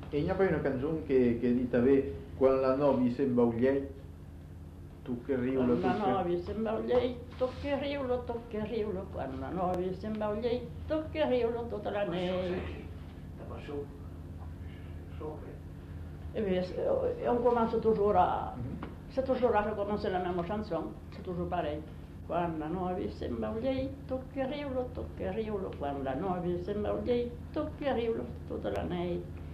E n'hi ha poi una canzone che dita ve quando la novi sembra un liet, tu che riulo, tu Quando la che... novi sembra un liet, tu che riulo, quando la novi sembra un liet, tu che riulo tutta la nit. Et on commence toujours à... C'est toujours à recommencer la même chanson, c'est toujours pareil. Quando la novi sembra un liet, tu che riulo, quando la novi sembra un liet, tu che riulo tutta la nit.